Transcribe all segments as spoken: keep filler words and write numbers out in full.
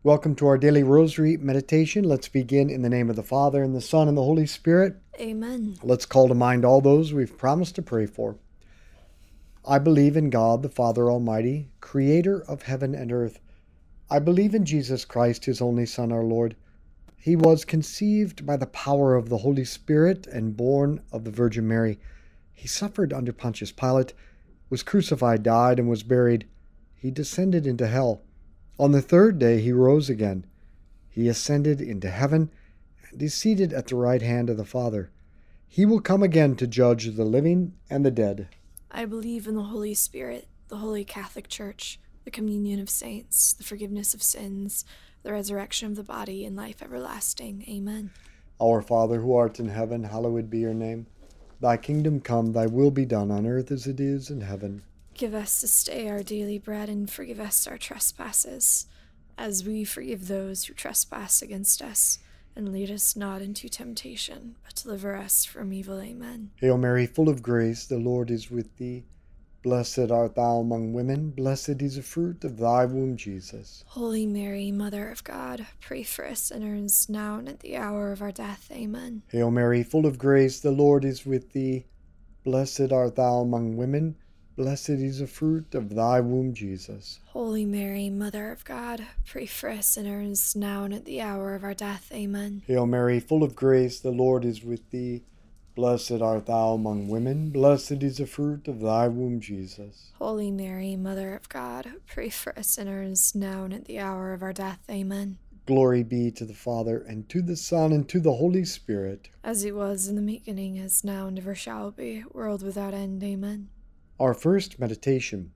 Welcome to our daily rosary meditation. Let's begin in the name of the Father, and the Son, and the Holy Spirit. Amen. Let's call to mind all those we've promised to pray for. I believe in God, the Father Almighty, creator of heaven and earth. I believe in Jesus Christ, his only Son, our Lord. He was conceived by the power of the Holy Spirit and born of the Virgin Mary. He suffered under Pontius Pilate, was crucified, died, and was buried. He descended into hell. On the third day he rose again. He ascended into heaven and is seated at the right hand of the Father. He will come again to judge the living and the dead. I believe in the Holy Spirit, the Holy Catholic Church, the communion of saints, the forgiveness of sins, the resurrection of the body, and life everlasting. Amen. Our Father, who art in heaven, hallowed be your name. Thy kingdom come, thy will be done on earth as it is in heaven. Give us this day our daily bread, and forgive us our trespasses, as we forgive those who trespass against us. And lead us not into temptation, but deliver us from evil. Amen. Hail Mary, full of grace, the Lord is with thee. Blessed art thou among women, blessed is the fruit of thy womb, Jesus. Holy Mary, Mother of God, pray for us sinners, now and at the hour of our death. Amen. Hail Mary, full of grace, the Lord is with thee. Blessed art thou among women, blessed is the fruit of thy womb, Jesus. Holy Mary, Mother of God, pray for us sinners, now and at the hour of our death. Amen. Hail Mary, full of grace, the Lord is with thee. Blessed art thou among women, blessed is the fruit of thy womb, Jesus. Holy Mary, Mother of God, pray for us sinners, now and at the hour of our death. Amen. Glory be to the Father, and to the Son, and to the Holy Spirit. As it was in the beginning, is now, and ever shall be, world without end. Amen. Our first meditation.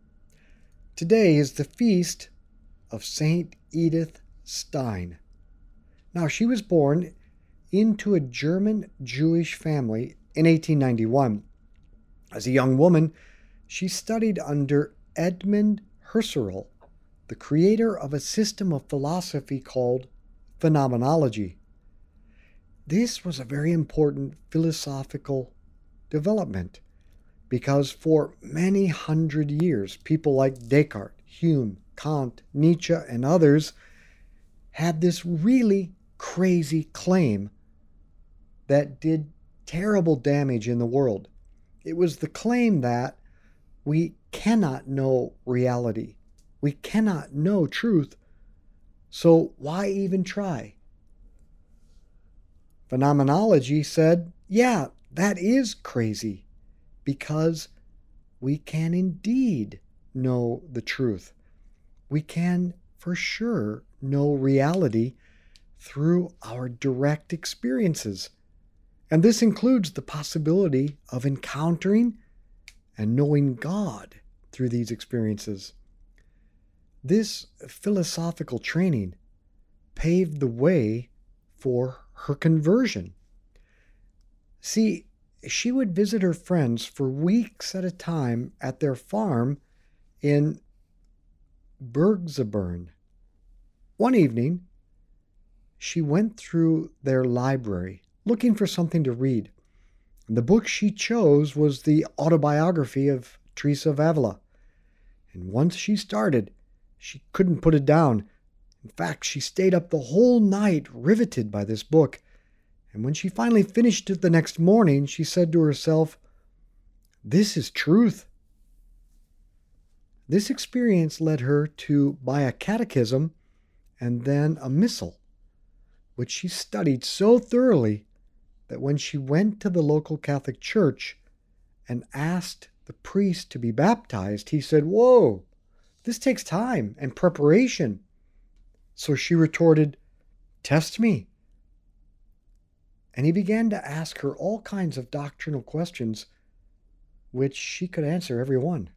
Today is the feast of Saint Edith Stein. Now, she was born into a German Jewish family in eighteen ninety-one. As a young woman, she studied under Edmund Husserl, the creator of a system of philosophy called phenomenology. This was a very important philosophical development, because for many hundred years, people like Descartes, Hume, Kant, Nietzsche, and others had this really crazy claim that did terrible damage in the world. It was the claim that we cannot know reality. We cannot know truth, so why even try? Phenomenology said, yeah, that is crazy, because we can indeed know the truth. We can for sure know reality through our direct experiences. And this includes the possibility of encountering and knowing God through these experiences. This philosophical training paved the way for her conversion. See, she would visit her friends for weeks at a time at their farm in Bergzabern. One evening, she went through their library looking for something to read. The book she chose was the autobiography of Teresa of Avila. And once she started, she couldn't put it down. In fact, she stayed up the whole night riveted by this book. And when she finally finished it the next morning, she said to herself, "This is truth." This experience led her to buy a catechism and then a missal, which she studied so thoroughly that when she went to the local Catholic church and asked the priest to be baptized, he said, "Whoa, this takes time and preparation." So she retorted, "Test me." And he began to ask her all kinds of doctrinal questions, which she could answer every one.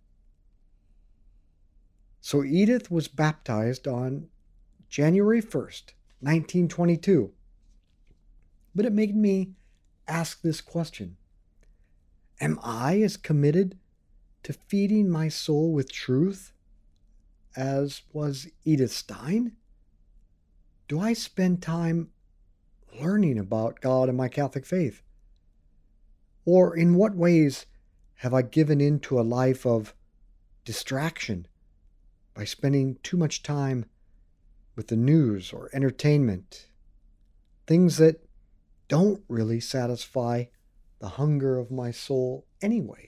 So Edith was baptized on January first, nineteen twenty-two. But it made me ask this question: am I as committed to feeding my soul with truth as was Edith Stein? Do I spend time learning about God and my Catholic faith? Or in what ways have I given into a life of distraction by spending too much time with the news or entertainment, things that don't really satisfy the hunger of my soul anyway.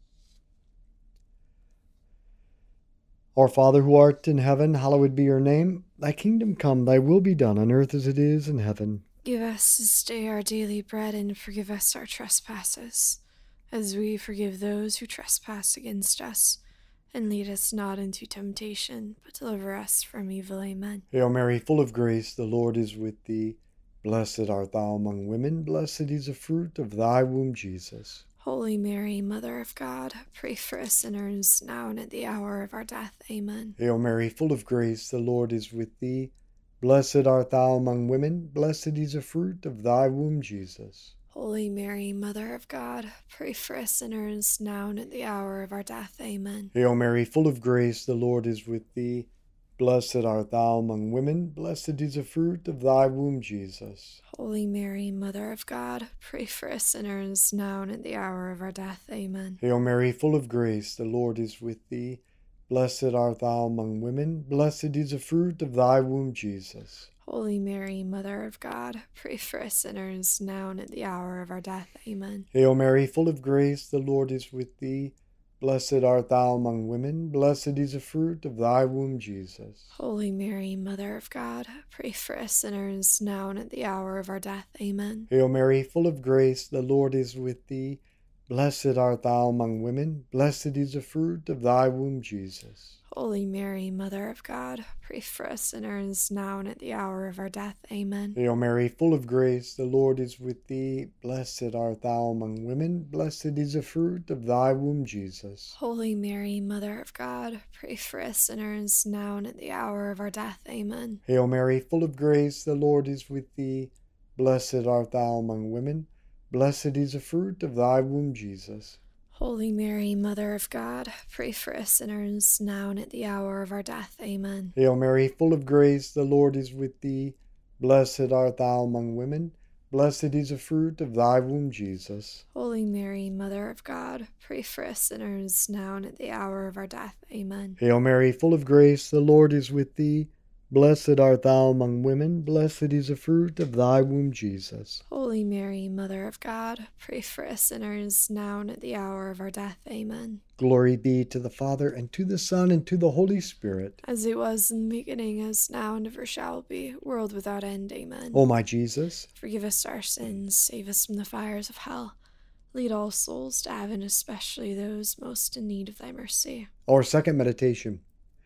Our Father who art in heaven, hallowed be your name. Thy kingdom come, thy will be done on earth as it is in heaven. Give us this day our daily bread, and forgive us our trespasses, as we forgive those who trespass against us. And lead us not into temptation, but deliver us from evil. Amen. Hail Mary, full of grace, the Lord is with thee. Blessed art thou among women, blessed is the fruit of thy womb, Jesus. Holy Mary, Mother of God, pray for us sinners, now and at the hour of our death. Amen. Hail Mary, full of grace, the Lord is with thee. Blessed art thou among women, blessed is the fruit of thy womb, Jesus. Holy Mary, Mother of God, pray for us sinners, now and at the hour of our death. Amen. Hail Mary, full of grace, the Lord is with thee. Blessed art thou among women, blessed is the fruit of thy womb, Jesus. Holy Mary, Mother of God, pray for us sinners, now and at the hour of our death. Amen. Hail Mary, full of grace, the Lord is with thee. Blessed art thou among women, blessed is the fruit of thy womb, Jesus. Holy Mary, Mother of God, pray for us sinners, now and at the hour of our death. Amen. Hail Mary, full of grace, the Lord is with thee. Blessed art thou among women, blessed is the fruit of thy womb, Jesus. Holy Mary, Mother of God, pray for us sinners, now and at the hour of our death. Amen. Hail Mary, full of grace, the Lord is with thee. Blessed art thou among women, blessed is the fruit of thy womb, Jesus. Holy Mary, Mother of God, pray for us sinners, now and at the hour of our death. Amen. Hail Mary, full of grace, the Lord is with thee. Blessed art thou among women, blessed is the fruit of thy womb, Jesus. Holy Mary, Mother of God, pray for us sinners, now and at the hour of our death. Amen. Hail Mary, full of grace, the Lord is with thee. Blessed art thou among women, blessed is the fruit of thy womb, Jesus. Holy Mary, Mother of God, pray for us sinners, now and at the hour of our death. Amen. Hail Mary, full of grace, the Lord is with thee. Blessed art thou among women, blessed is the fruit of thy womb, Jesus. Holy Mary, Mother of God, pray for us sinners, now and at the hour of our death. Amen. Hail Mary, full of grace, the Lord is with thee. Blessed art thou among women, blessed is the fruit of thy womb, Jesus. Holy Mary, Mother of God, pray for us sinners, now and at the hour of our death. Amen. Glory be to the Father, and to the Son, and to the Holy Spirit. As it was in the beginning, as now, and ever shall be, world without end. Amen. O my Jesus, forgive us our sins, save us from the fires of hell. Lead all souls to heaven, especially those most in need of thy mercy. Our second meditation.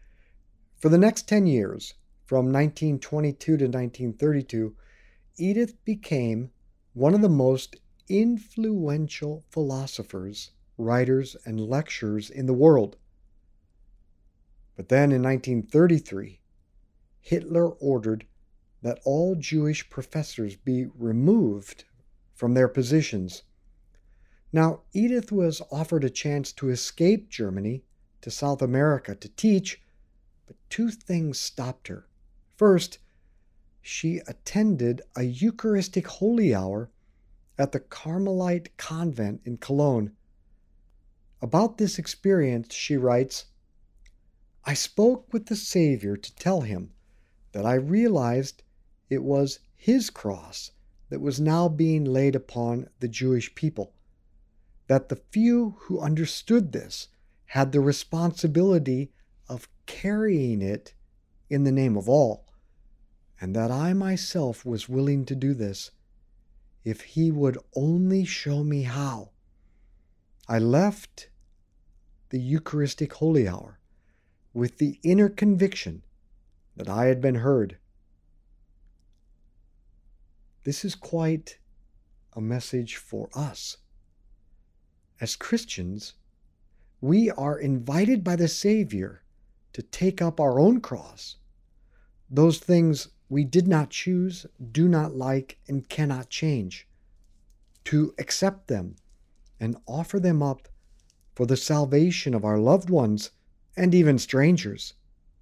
For the next ten years, from nineteen twenty-two to nineteen thirty-two, Edith became one of the most influential philosophers, writers, and lecturers in the world. But then in nineteen thirty-three, Hitler ordered that all Jewish professors be removed from their positions. Now, Edith was offered a chance to escape Germany to South America to teach, but two things stopped her. First, she attended a Eucharistic Holy Hour at the Carmelite Convent in Cologne. About this experience, she writes, I spoke with the Savior to tell him that I realized it was his cross that was now being laid upon the Jewish people, that the few who understood this had the responsibility of carrying it in the name of all, and that I myself was willing to do this, if he would only show me how. I left the Eucharistic Holy Hour with the inner conviction that I had been heard. This is quite a message for us. As Christians, we are invited by the Savior to take up our own cross, those things we did not choose, do not like, and cannot change, to accept them and offer them up for the salvation of our loved ones and even strangers.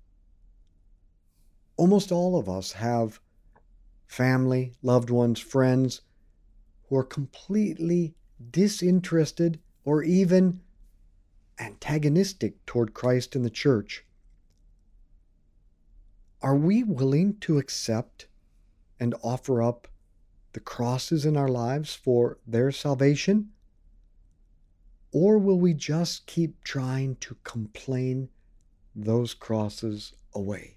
Almost all of us have family, loved ones, friends who are completely disinterested or even antagonistic toward Christ and the church. Are we willing to accept and offer up the crosses in our lives for their salvation? Or will we just keep trying to complain those crosses away?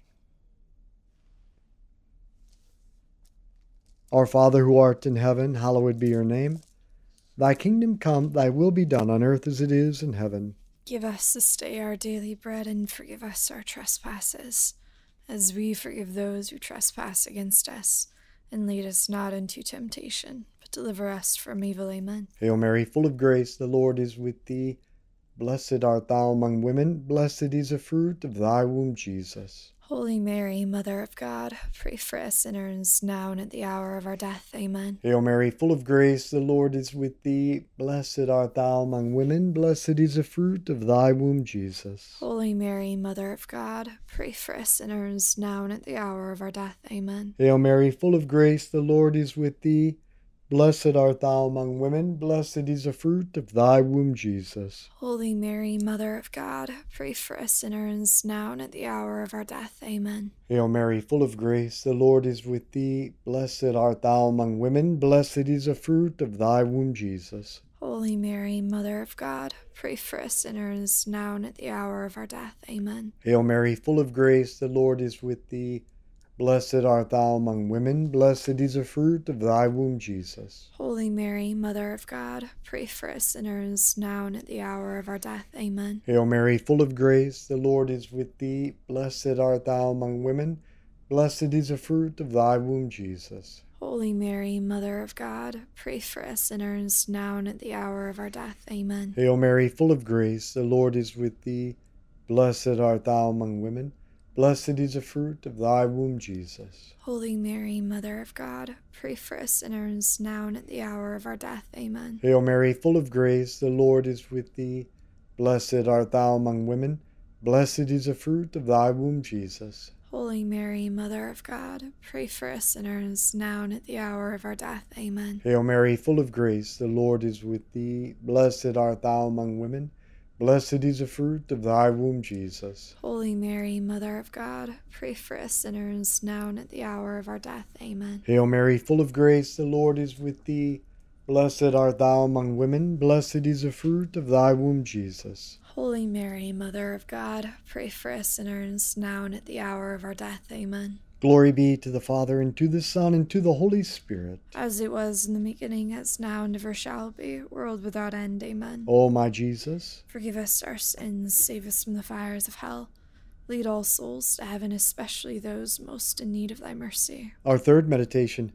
Our Father who art in heaven, hallowed be your name. Thy kingdom come, thy will be done on earth as it is in heaven. Give us this day our daily bread, and forgive us our trespasses, as we forgive those who trespass against us. And lead us not into temptation, but deliver us from evil. Amen. Hail Mary, full of grace, the Lord is with thee. Blessed art thou among women, blessed is the fruit of thy womb, Jesus. Holy Mary, Mother of God, pray for us sinners, now and at the hour of our death. Amen. Hail Mary, full of grace, the Lord is with thee. Blessed art thou among women, blessed is the fruit of thy womb, Jesus. Holy Mary, Mother of God, pray for us sinners, now and at the hour of our death. Amen. Hail Mary, full of grace, the Lord is with thee. Blessed art thou among women, blessed is the fruit of thy womb, Jesus. Holy Mary, Mother of God, pray for us sinners, now and at the hour of our death. Amen. Hail Mary, full of grace, the Lord is with thee. Blessed art thou among women, blessed is the fruit of thy womb, Jesus. Holy Mary, Mother of God, pray for us sinners, now and at the hour of our death. Amen. Hail Mary, full of grace, the Lord is with thee. Blessed art thou among women, blessed is the fruit of thy womb, Jesus. Holy Mary, Mother of God, pray for us sinners, now and at the hour of our death. Amen. Hail Mary, full of grace, the Lord is with thee. Blessed art thou among women, blessed is the fruit of thy womb, Jesus. Holy Mary, Mother of God, pray for us sinners, now and at the hour of our death. Amen. Hail Mary, full of grace, the Lord is with thee. Blessed art thou among women, blessed is the fruit of thy womb, Jesus. Holy Mary, Mother of God, pray for us sinners, now and at the hour of our death. Amen. Hail Mary, full of grace, the Lord is with thee. Blessed art thou among women, blessed is the fruit of thy womb, Jesus. Holy Mary, Mother of God, pray for us sinners, now and at the hour of our death. Amen. Hail Mary, full of grace, the Lord is with thee. Blessed art thou among women, blessed is the fruit of thy womb, Jesus. Holy Mary, Mother of God, pray for us sinners, now and at the hour of our death. Amen. Hail Mary, full of grace, the Lord is with thee. Blessed art thou among women, blessed is the fruit of thy womb, Jesus. Holy Mary, Mother of God, pray for us sinners, now and at the hour of our death. Amen. Glory be to the Father, and to the Son, and to the Holy Spirit. As it was in the beginning, as now, and ever shall be, world without end. Amen. O my Jesus, forgive us our sins, save us from the fires of hell. Lead all souls to heaven, especially those most in need of thy mercy. Our third meditation.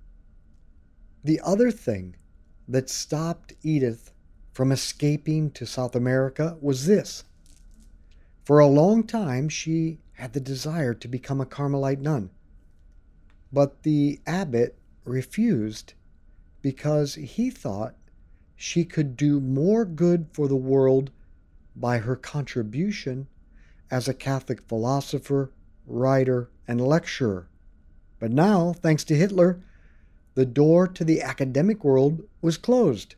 The other thing that stopped Edith from escaping to South America was this. For a long time, she had the desire to become a Carmelite nun. But the abbot refused because he thought she could do more good for the world by her contribution as a Catholic philosopher, writer, and lecturer. But now, thanks to Hitler, the door to the academic world was closed.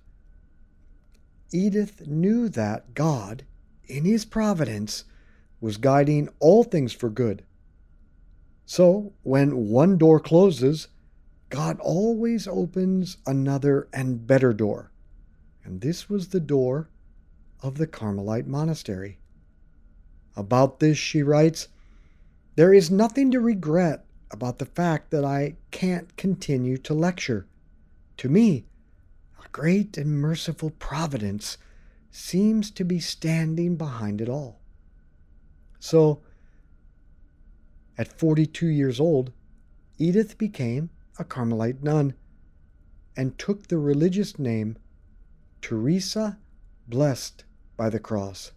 Edith knew that God, in his providence, was guiding all things for good. So, when one door closes, God always opens another and better door. And this was the door of the Carmelite monastery. About this, she writes, "There is nothing to regret about the fact that I can't continue to lecture. To me, a great and merciful providence seems to be standing behind it all." So, at forty-two years old, Edith became a Carmelite nun and took the religious name Teresa, blessed by the cross.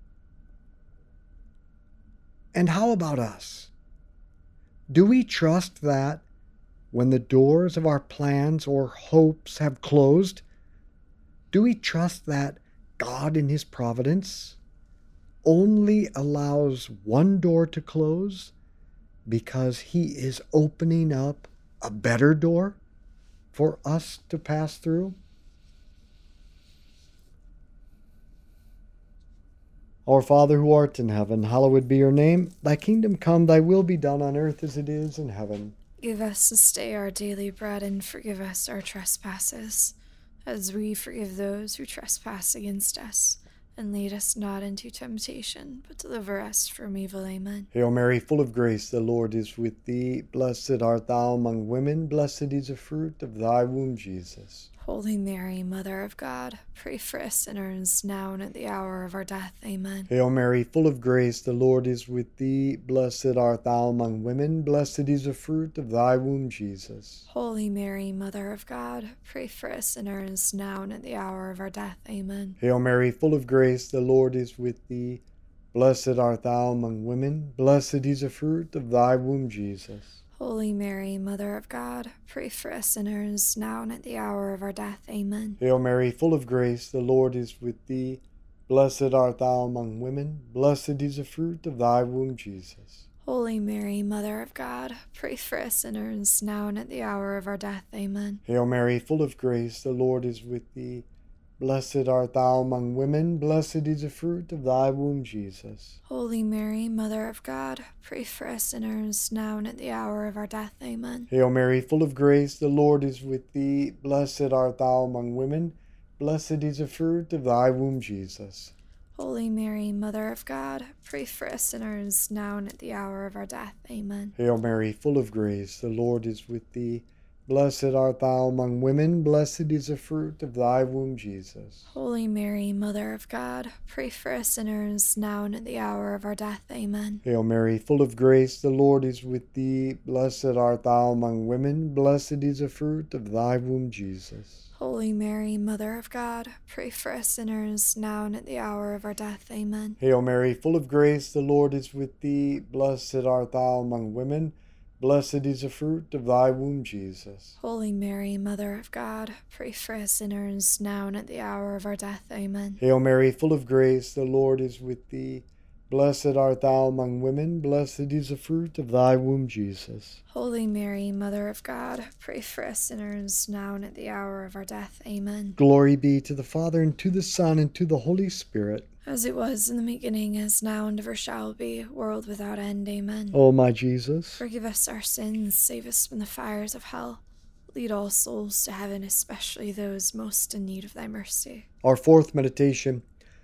And how about us? Do we trust that when the doors of our plans or hopes have closed, do we trust that God in his providence only allows one door to close because he is opening up a better door for us to pass through? Our Father who art in heaven, hallowed be your name. Thy kingdom come, thy will be done on earth as it is in heaven. Give us this day our daily bread, and forgive us our trespasses, as we forgive those who trespass against us. And lead us not into temptation, but deliver us from evil. Amen. Hail Mary, full of grace, the Lord is with thee. Blessed art thou among women, blessed is the fruit of thy womb, Jesus. Holy Mary, Mother of God, pray for us sinners, now and at the hour of our death. Amen. Hail Mary, full of grace, the Lord is with thee. Blessed art thou among women, blessed is the fruit of thy womb, Jesus. Holy Mary, Mother of God, pray for us sinners, now and at the hour of our death. Amen. Hail Mary, full of grace, the Lord is with thee. Blessed art thou among women, blessed is the fruit of thy womb, Jesus. Holy Mary, Mother of God, pray for us sinners, now and at the hour of our death. Amen. Hail Mary, full of grace, the Lord is with thee. Blessed art thou among women, blessed is the fruit of thy womb, Jesus. Holy Mary, Mother of God, pray for us sinners, now and at the hour of our death. Amen. Hail Mary, full of grace, the Lord is with thee. Blessed art thou among women, blessed is the fruit of thy womb, Jesus. Holy Mary, Mother of God, pray for us sinners, now and at the hour of our death. Amen. Hail Mary, full of grace, the Lord is with thee. Blessed art thou among women, blessed is the fruit of thy womb, Jesus. Holy Mary, Mother of God, pray for us sinners, now and at the hour of our death. Amen. Hail Mary, full of grace, the Lord is with thee. Blessed art thou among women, blessed is the fruit of thy womb, Jesus. Holy Mary, Mother of God, pray for us sinners, now and at the hour of our death. Amen. Hail Mary, full of grace, the Lord is with thee. Blessed art thou among women, blessed is the fruit of thy womb, Jesus. Holy Mary, Mother of God, pray for us sinners, now and at the hour of our death. Amen. Hail Mary, full of grace, the Lord is with thee. Blessed art thou among women, blessed is the fruit of thy womb, Jesus. Holy Mary, Mother of God, pray for us sinners, now and at the hour of our death. Amen. Hail Mary, full of grace, the Lord is with thee. Blessed art thou among women, blessed is the fruit of thy womb, Jesus. Holy Mary, Mother of God, pray for us sinners, now and at the hour of our death. Amen. Glory be to the Father, and to the Son, and to the Holy Spirit. As it was in the beginning, as now, and ever shall be, world without end. Amen. O my Jesus, forgive us our sins, save us from the fires of hell. Lead all souls to heaven, especially those most in need of thy mercy. Our fourth meditation.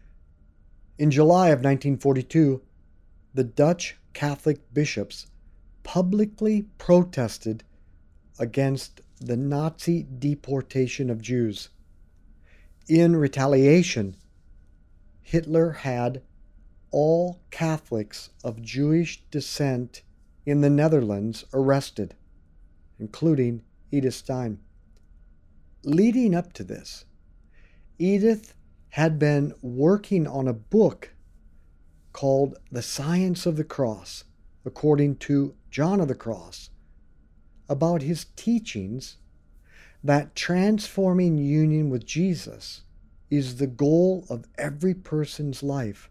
In July of nineteen forty-two, the Dutch Catholic bishops publicly protested against the Nazi deportation of Jews. In retaliation, Hitler had all Catholics of Jewish descent in the Netherlands arrested, including Edith Stein. Leading up to this, Edith had been working on a book called The Science of the Cross, according to John of the Cross, about his teachings that transforming union with Jesus is the goal of every person's life,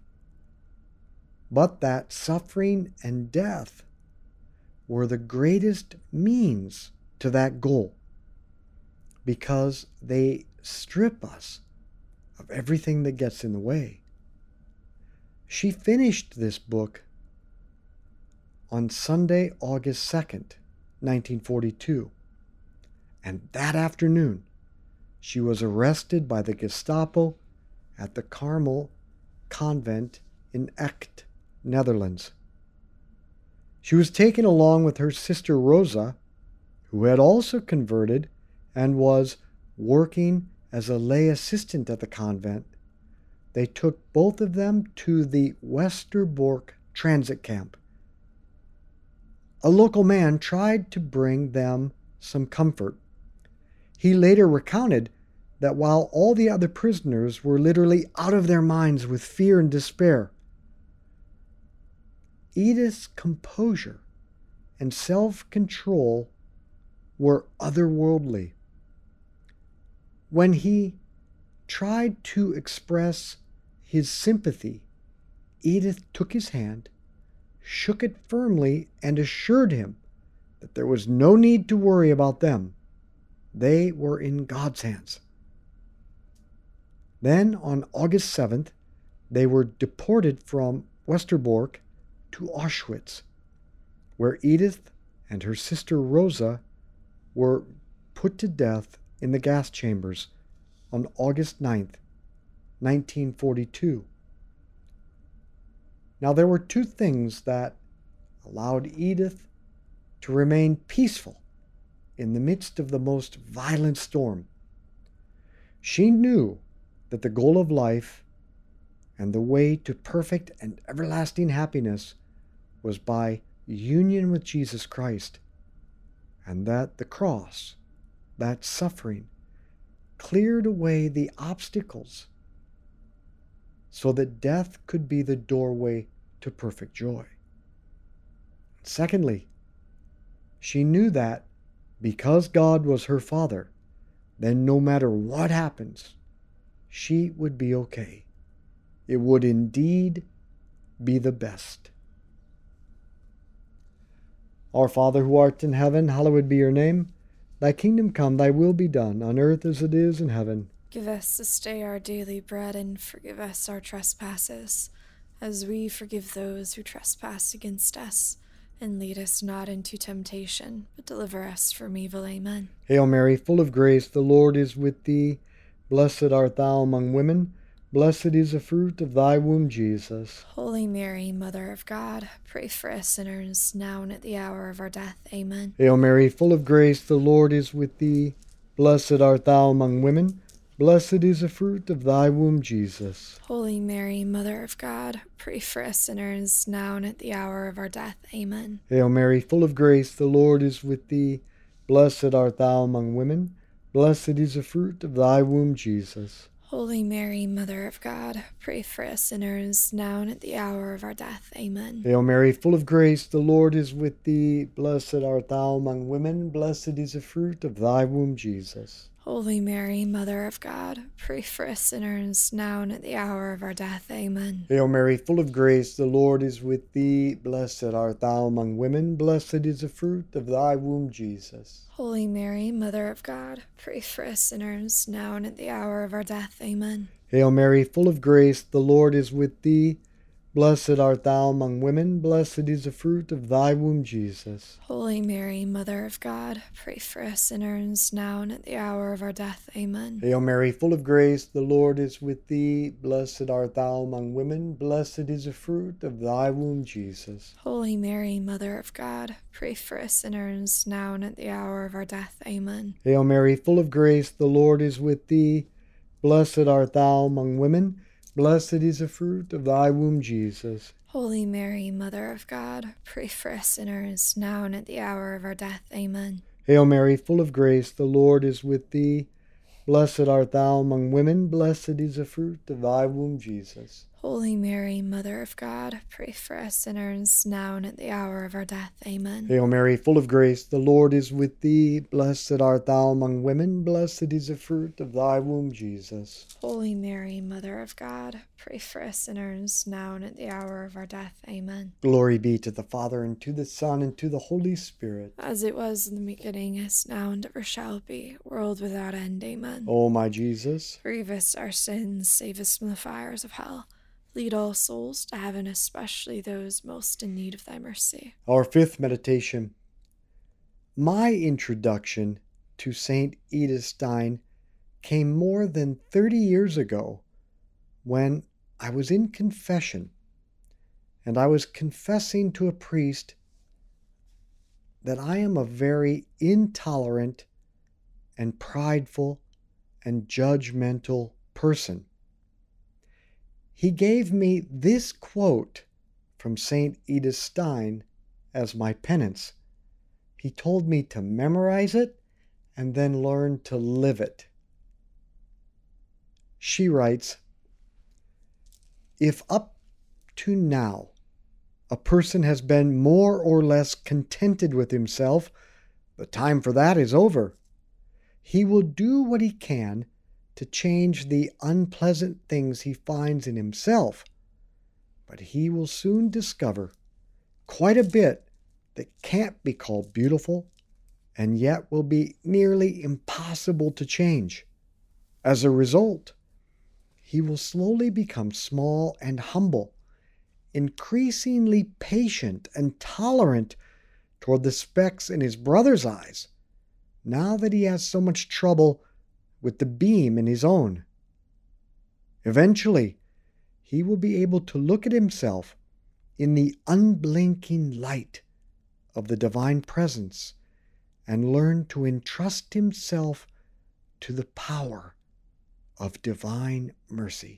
but that suffering and death were the greatest means to that goal, because they strip us of everything that gets in the way. She finished this book on Sunday, August second, nineteen forty-two, and that afternoon she was arrested by the Gestapo at the Carmel convent in Echt, Netherlands. She was taken along with her sister Rosa, who had also converted and was working as a lay assistant at the convent. They took both of them to the Westerbork transit camp. A local man tried to bring them some comfort. He later recounted that while all the other prisoners were literally out of their minds with fear and despair, Edith's composure and self-control were otherworldly. When he tried to express his sympathy, Edith took his hand, shook it firmly, and assured him that there was no need to worry about them. They were in God's hands. Then, on August seventh, they were deported from Westerbork to Auschwitz, where Edith and her sister Rosa were put to death in the gas chambers on August ninth, nineteen forty-two. Now, there were two things that allowed Edith to remain peaceful in the midst of the most violent storm. She knew that the goal of life and the way to perfect and everlasting happiness was by union with Jesus Christ, and that the cross, that suffering, cleared away the obstacles so that death could be the doorway to perfect joy. Secondly, she knew that because God was her Father, then no matter what happens, she would be okay. It would indeed be the best. Our Father who art in heaven, hallowed be your name. Thy kingdom come, thy will be done, on earth as it is in heaven. Give us this day our daily bread, and forgive us our trespasses, as we forgive those who trespass against us. And lead us not into temptation, but deliver us from evil. Amen. Hail Mary, full of grace, the Lord is with thee. Blessed art thou among women. Blessed is the fruit of thy womb, Jesus. Holy Mary, Mother of God, pray for us sinners, now and at the hour of our death. Amen. Hail Mary, full of grace, the Lord is with thee. Blessed art thou among women. Blessed is the fruit of thy womb, Jesus. Holy Mary, Mother of God, pray for us sinners, now and at the hour of our death. Amen. Hail Mary, full of grace, the Lord is with thee. Blessed art thou among women. Blessed is the fruit of thy womb, Jesus. Holy Mary, Mother of God, pray for us sinners, now and at the hour of our death. Amen. Hail Mary, full of grace, the Lord is with thee. Blessed art thou among women. Blessed is the fruit of thy womb, Jesus. Holy Mary, Mother of God, pray for us sinners, now and at the hour of our death. Amen. Hail Mary, full of grace, the Lord is with thee. Blessed art thou among women. Blessed is the fruit of thy womb, Jesus. Holy Mary, Mother of God, pray for us sinners, now and at the hour of our death. Amen. Hail Mary, full of grace, the Lord is with thee. Blessed art thou among women. Blessed is the fruit of thy womb, Jesus. Holy Mary, Mother of God, pray for us sinners, now and at the hour of our death. Amen. Hail Mary, full of grace, the Lord is with thee. Blessed art thou among women. Blessed is the fruit of thy womb, Jesus. Holy Mary, Mother of God, pray for us sinners, now and at the hour of our death. Amen. Hail Mary, full of grace, the Lord is with thee. Blessed art thou among women. Blessed is the fruit of thy womb, Jesus. Holy Mary, Mother of God, pray for us sinners, now and at the hour of our death. Amen. Hail Mary, full of grace, the Lord is with thee. Blessed art thou among women. Blessed is the fruit of thy womb, Jesus. Holy Mary, Mother of God, pray for us sinners, now and at the hour of our death. Amen. Hail Mary, full of grace, the Lord is with thee. Blessed art thou among women. Blessed is the fruit of thy womb, Jesus. Holy Mary, Mother of God, pray for us sinners, now and at the hour of our death. Amen. Glory be to the Father, and to the Son, and to the Holy Spirit. As it was in the beginning, is now, and ever shall be, world without end. Amen. O my Jesus, forgive us our sins, save us from the fires of hell. Lead all souls to heaven, especially those most in need of thy mercy. Our fifth meditation. My introduction to Saint Edith Stein came more than thirty years ago when I was in confession and I was confessing to a priest that I am a very intolerant and prideful and judgmental person. He gave me this quote from Saint Edith Stein as my penance. He told me to memorize it and then learn to live it. She writes, "If up to now a person has been more or less contented with himself, the time for that is over. He will do what he can to change the unpleasant things he finds in himself, but he will soon discover quite a bit that can't be called beautiful and yet will be nearly impossible to change. As a result, he will slowly become small and humble, increasingly patient and tolerant toward the specks in his brother's eyes, now that he has so much trouble with the beam in his own. Eventually, he will be able to look at himself in the unblinking light of the divine presence and learn to entrust himself to the power of divine mercy.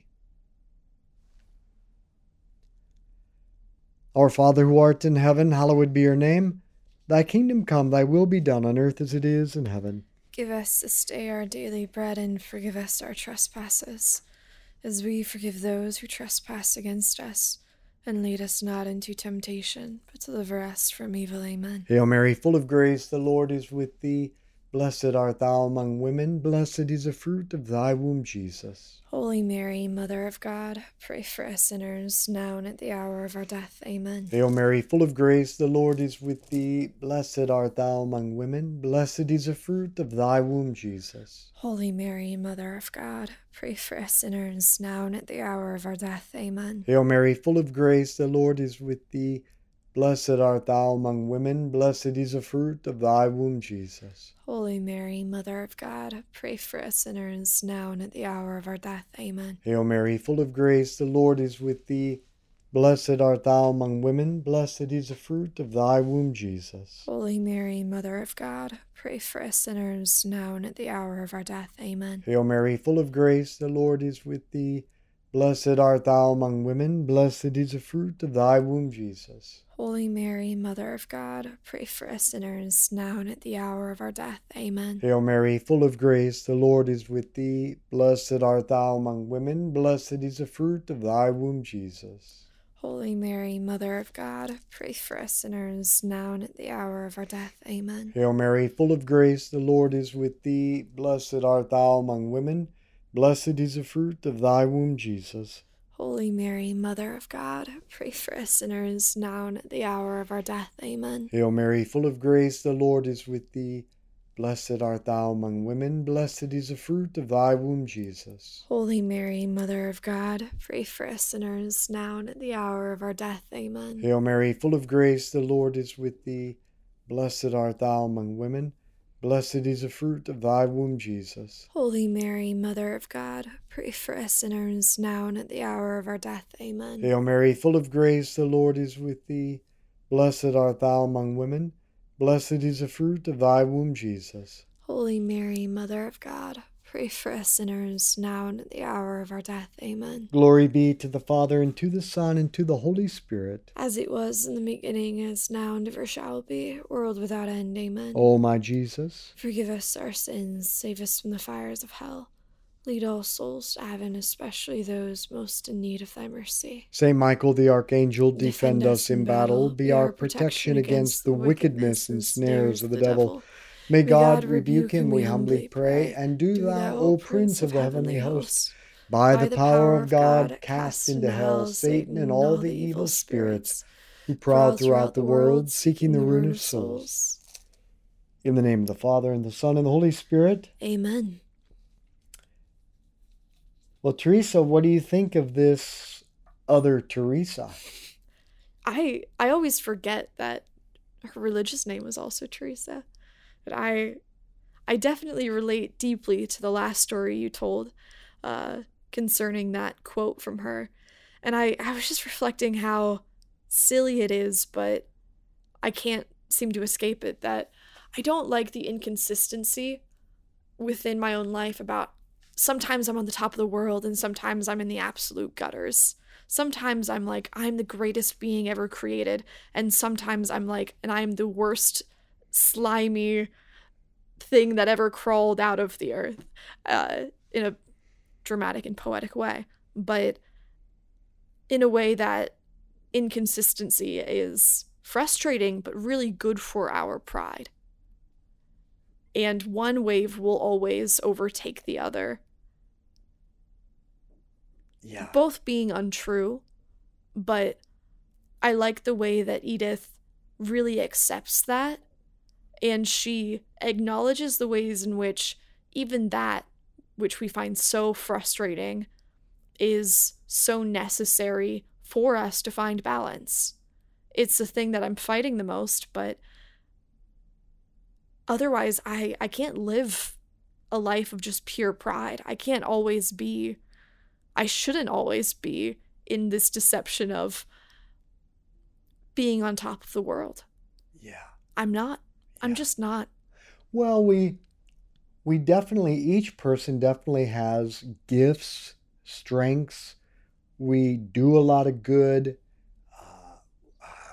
Our Father who art in heaven, hallowed be your name. Thy kingdom come, thy will be done on earth as it is in heaven. Give us this day our daily bread, and forgive us our trespasses, as we forgive those who trespass against us. And lead us not into temptation, but deliver us from evil. Amen. Hail Mary, full of grace, the Lord is with thee. Blessed art thou among women, blessed is the fruit of thy womb, Jesus. Holy Mary, Mother of God, pray for us sinners, now and at the hour of our death. Amen. Hail Mary, full of grace, the Lord is with thee. Blessed art thou among women, blessed is the fruit of thy womb, Jesus. Holy Mary, Mother of God, pray for us sinners, now and at the hour of our death. Amen. Hail Mary, full of grace, the Lord is with thee. Blessed art thou among women, blessed is the fruit of thy womb, Jesus. Holy Mary, Mother of God, pray for us sinners, now and at the hour of our death. Amen. Hail Mary, full of grace, the Lord is with thee. Blessed art thou among women, blessed is the fruit of thy womb, Jesus. Holy Mary, Mother of God, pray for us sinners, now and at the hour of our death. Amen. Hail Mary, full of grace, the Lord is with thee. Blessed art thou among women, blessed is the fruit of thy womb, Jesus. Holy Mary, Mother of God, pray for us sinners, now and at the hour of our death. Amen. Hail Mary, full of grace, the Lord is with thee. Blessed art thou among women, blessed is the fruit of thy womb, Jesus. Holy Mary, Mother of God, pray for us sinners, now and at the hour of our death. Amen. Hail Mary, full of grace, the Lord is with thee. Blessed art thou among women, blessed is the fruit of thy womb, Jesus. Holy Mary, Mother of God, pray for us sinners, now and at the hour of our death. Amen. Hail Mary, full of grace, the Lord is with thee. Blessed art thou among women, blessed is the fruit of thy womb, Jesus. Holy Mary, Mother of God, pray for us sinners, now and at the hour of our death. Amen. Hail Mary, full of grace, the Lord is with thee. Blessed art thou among women, blessed is the fruit of thy womb, Jesus. Holy Mary, Mother of God, pray for us sinners, now and at the hour of our death. Amen. Hail Mary, full of grace, the Lord is with thee. Blessed art thou among women, blessed is the fruit of thy womb, Jesus. Holy Mary, Mother of God, pray for us sinners, now and at the hour of our death. Amen. Glory be to the Father, and to the Son, and to the Holy Spirit. As it was in the beginning, is now, and ever shall be, world without end. Amen. O my Jesus, forgive us our sins, save us from the fires of hell. Lead all souls to heaven, especially those most in need of thy mercy. Saint Michael the Archangel, defend, defend us in battle, be our protection against the wickedness and snares of the devil. May God rebuke him, we humbly pray, and do thou, O Prince of the heavenly host, by the power of God, cast into hell Satan and all the evil spirits who prowl throughout the world, seeking the ruin of souls. In the name of the Father, and the Son, and the Holy Spirit. Amen. Well, Teresa, what do you think of this other Teresa? I I always forget that her religious name was also Teresa. But I I definitely relate deeply to the last story you told uh, concerning that quote from her. And I, I was just reflecting how silly it is, but I can't seem to escape it, that I don't like the inconsistency within my own life about sometimes I'm on the top of the world and sometimes I'm in the absolute gutters. Sometimes I'm like, I'm the greatest being ever created. And sometimes I'm like, and I'm the worst slimy thing that ever crawled out of the earth, uh, in a dramatic and poetic way, but in a way that inconsistency is frustrating, but really good for our pride. And one wave will always overtake the other. Yeah. Both being untrue, but I like the way that Edith really accepts that. And she acknowledges the ways in which even that, which we find so frustrating, is so necessary for us to find balance. It's the thing that I'm fighting the most, but otherwise I, I can't live a life of just pure pride. I can't always be, I shouldn't always be in this deception of being on top of the world. Yeah. I'm not. I'm Yeah. just not. Well, we we definitely, each person definitely has gifts, strengths. We do a lot of good, uh, uh,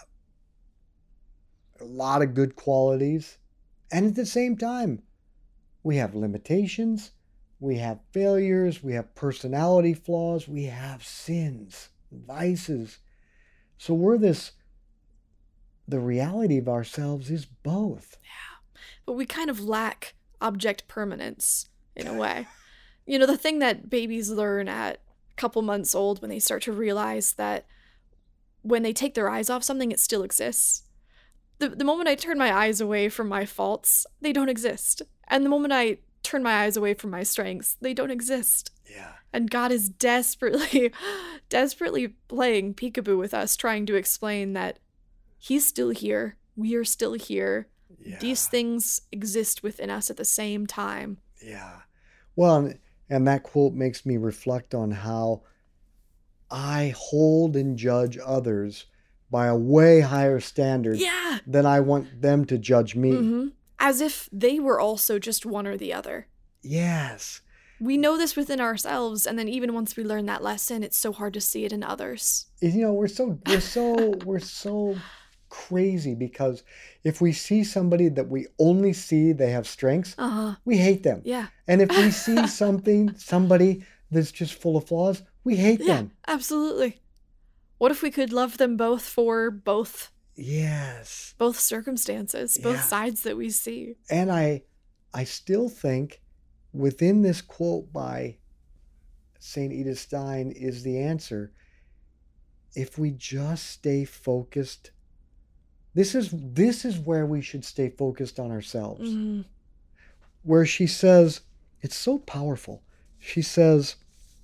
a lot of good qualities. And at the same time, we have limitations, we have failures, we have personality flaws, we have sins, vices. So we're this, the reality of ourselves is both. Yeah. But we kind of lack object permanence in a way. You know, the thing that babies learn at a couple months old when they start to realize that when they take their eyes off something, it still exists. The, the moment I turn my eyes away from my faults, they don't exist. And the moment I turn my eyes away from my strengths, they don't exist. Yeah. And God is desperately, desperately playing peekaboo with us, trying to explain that He's still here. We are still here. Yeah. These things exist within us at the same time. Yeah. Well, and, and that quote makes me reflect on how I hold and judge others by a way higher standard Yeah. than I want them to judge me. Mm-hmm. As if they were also just one or the other. Yes. We know this within ourselves, and then even once we learn that lesson, it's so hard to see it in others. You know, we're so we're so we're so crazy because if we see somebody that we only see they have strengths, Uh-huh. we hate them. Yeah. And if we see something, somebody that's just full of flaws, we hate Yeah, them. absolutely. What if we could love them both for both Yes. both circumstances, both Yeah. sides that we see? And I I still think within this quote by Saint Edith Stein is the answer. If we just stay focused, this is this is where we should stay focused on ourselves. Mm-hmm. Where she says, it's so powerful. She says,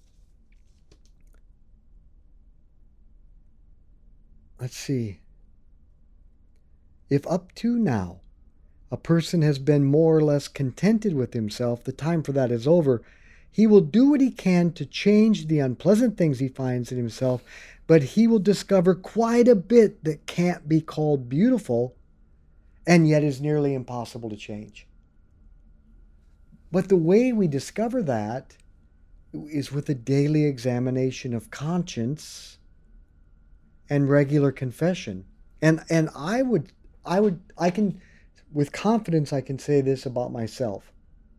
let's see. If up to now a person has been more or less contented with himself, the time for that is over. He will do what he can to change the unpleasant things he finds in himself, but he will discover quite a bit that can't be called beautiful and yet is nearly impossible to change. But the way we discover that is with a daily examination of conscience and regular confession. And and I would I would I can with confidence I can say this about myself.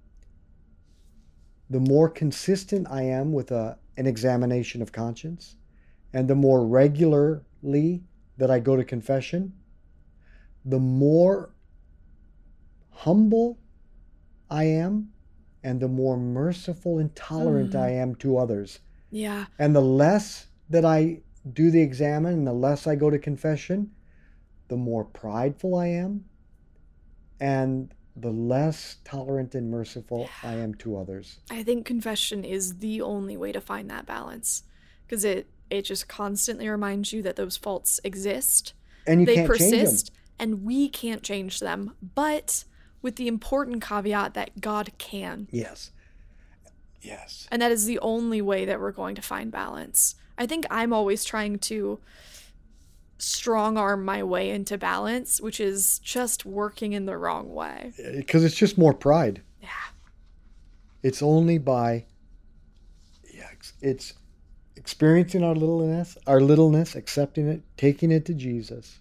The more consistent I am with a an examination of conscience, and the more regularly that I go to confession, the more humble I am, and the more merciful and tolerant Mm. I am to others. Yeah. And the less that I do the examine and the less I go to confession, the more prideful I am, and the less tolerant and merciful I am to others. I think confession is the only way to find that balance, because it it just constantly reminds you that those faults exist. And you They can't change them. persist, and we can't change them, but with the important caveat that God can. Yes. Yes. And that is the only way that we're going to find balance. I think I'm always trying to strong arm my way into balance, which is just working in the wrong way. Because it's just more pride. Yeah. It's only by, yeah, it's, it's experiencing our littleness, our littleness, accepting it, taking it to Jesus.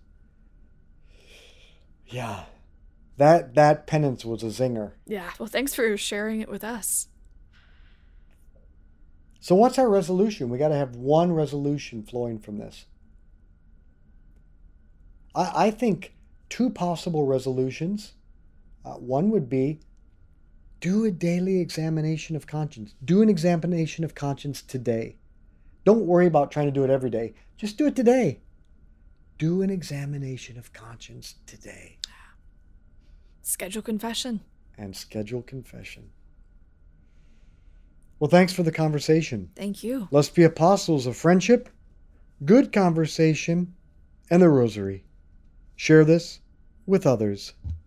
Yeah. That that penance was a zinger. Yeah. Well, thanks for sharing it with us. So what's our resolution? We got to have one resolution flowing from this. I, I think two possible resolutions. Uh, one would be do a daily examination of conscience. Do an examination of conscience today. Don't worry about trying to do it every day. Just do it today. Do an examination of conscience today. Schedule confession. And schedule confession. Well, thanks for the conversation. Thank you. Let's be apostles of friendship, good conversation, and the rosary. Share this with others.